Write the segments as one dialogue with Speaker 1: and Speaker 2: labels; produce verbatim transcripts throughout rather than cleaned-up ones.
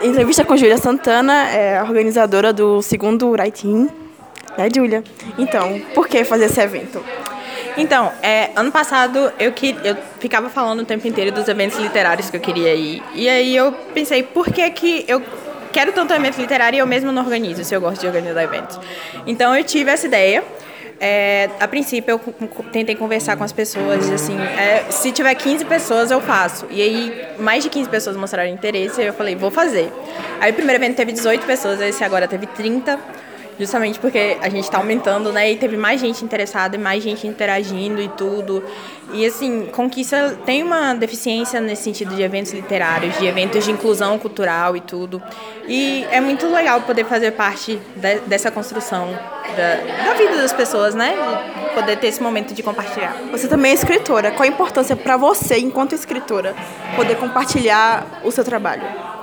Speaker 1: Entrevista com Júlia Santana, é a organizadora do segundo Writing, né, Júlia? Então, por que fazer esse evento?
Speaker 2: Então, é, ano passado eu, que, eu ficava falando o tempo inteiro dos eventos literários que eu queria ir. E aí eu pensei, por que que eu quero tanto evento literário e eu mesmo não organizo, se eu gosto de organizar eventos? Então eu tive essa ideia. É, a princípio eu tentei conversar com as pessoas, assim, é, se tiver quinze pessoas eu faço. E aí mais de quinze pessoas mostraram interesse e eu falei, vou fazer. Aí o primeiro evento teve dezoito pessoas, esse agora teve trinta, justamente porque a gente está aumentando, né? E teve mais gente interessada e mais gente interagindo e tudo. E assim, Conquista tem uma deficiência nesse sentido de eventos literários, de eventos de inclusão cultural e tudo. E é muito legal poder fazer parte de, dessa construção da, da vida das pessoas, né? De poder ter esse momento de compartilhar.
Speaker 1: Você também é escritora. Qual a importância para você, enquanto escritora, poder compartilhar o seu trabalho?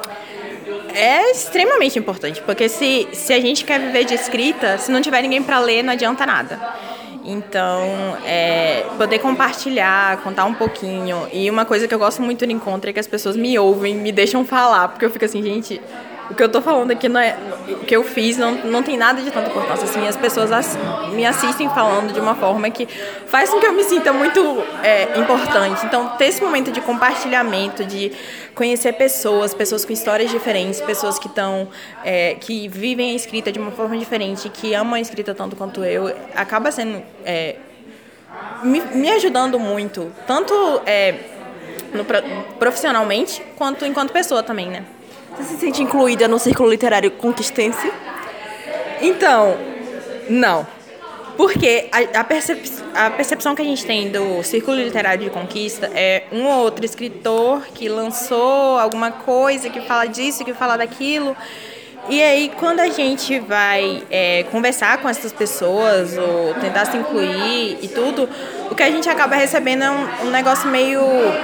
Speaker 2: É extremamente importante, porque se, se a gente quer viver de escrita, se não tiver ninguém para ler, não adianta nada. Então, é, poder compartilhar, contar um pouquinho. E uma coisa que eu gosto muito do encontro é que as pessoas me ouvem, me deixam falar, porque eu fico assim, gente, o que eu tô falando aqui, não é, o que eu fiz não, não tem nada de tanta importância. Assim, as pessoas ass, me assistem falando de uma forma que faz com que eu me sinta muito é, importante. Então, ter esse momento de compartilhamento, de conhecer pessoas, pessoas com histórias diferentes, pessoas que estão, é, que vivem a escrita de uma forma diferente, que amam a escrita tanto quanto eu, acaba sendo, é, me, me ajudando muito, tanto é, no, profissionalmente, quanto enquanto pessoa também, né?
Speaker 1: Você se sente incluída no círculo literário conquistense?
Speaker 2: Então, não. Porque a, a, percep, a percepção que a gente tem do círculo literário de Conquista é um ou outro escritor que lançou alguma coisa, que fala disso, que fala daquilo. E aí, quando a gente vai é, conversar com essas pessoas ou tentar se incluir e tudo, o que a gente acaba recebendo é um, um negócio meio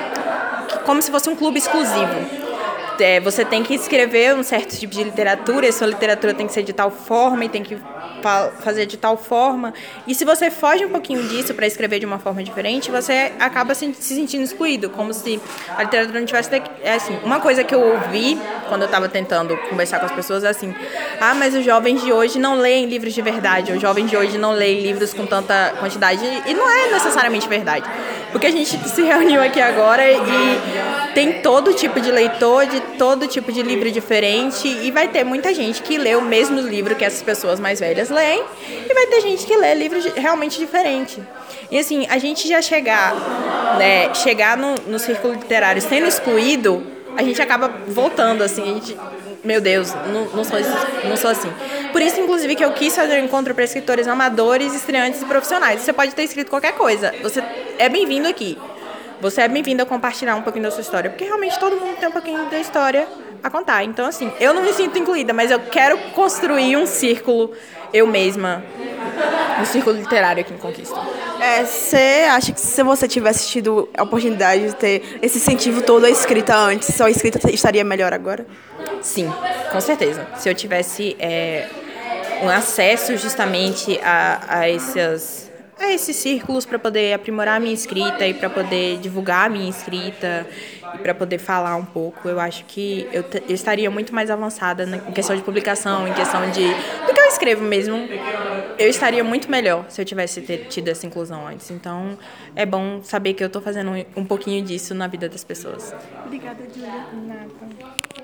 Speaker 2: como se fosse um clube exclusivo. É, você tem que escrever um certo tipo de literatura, e sua literatura tem que ser de tal forma e tem que fa- fazer de tal forma. E se você foge um pouquinho disso para escrever de uma forma diferente, você acaba se, se sentindo excluído, como se a literatura não tivesse... É assim, uma coisa que eu ouvi quando eu estava tentando conversar com as pessoas é assim, ah, mas os jovens de hoje não leem livros de verdade, os jovens de hoje não leem livros com tanta quantidade, e não é necessariamente verdade. Porque a gente se reuniu aqui agora e tem todo tipo de leitor, de todo tipo de livro diferente, e vai ter muita gente que lê o mesmo livro que essas pessoas mais velhas leem, e vai ter gente que lê livros realmente diferentes. E assim, a gente já chegar, né, chegar no, no círculo literário sendo excluído, a gente acaba voltando, assim, a gente, meu Deus, não, não, sou, não sou assim. Por isso, inclusive, que eu quis fazer um encontro para escritores amadores, estreantes e profissionais. Você pode ter escrito qualquer coisa, você é bem-vindo aqui. Você é bem-vindo a compartilhar um pouquinho da sua história, porque realmente todo mundo tem um pouquinho da história a contar. Então, assim, eu não me sinto incluída, mas eu quero construir um círculo, eu mesma, um círculo literário aqui em Conquista.
Speaker 1: É, você acha que se você tivesse tido a oportunidade de ter esse incentivo todo à escrita antes, sua escrita estaria melhor agora?
Speaker 2: Sim, com certeza. Se eu tivesse é, um acesso justamente a, a esses... a esses círculos para poder aprimorar a minha escrita e para poder divulgar a minha escrita e para poder falar um pouco, eu acho que eu, t- eu estaria muito mais avançada na, em questão de publicação, em questão de do que eu escrevo mesmo. Eu estaria muito melhor se eu tivesse ter, tido essa inclusão antes. Então, é bom saber que eu estou fazendo um, um pouquinho disso na vida das pessoas.
Speaker 1: Obrigada, Júlia. Nada.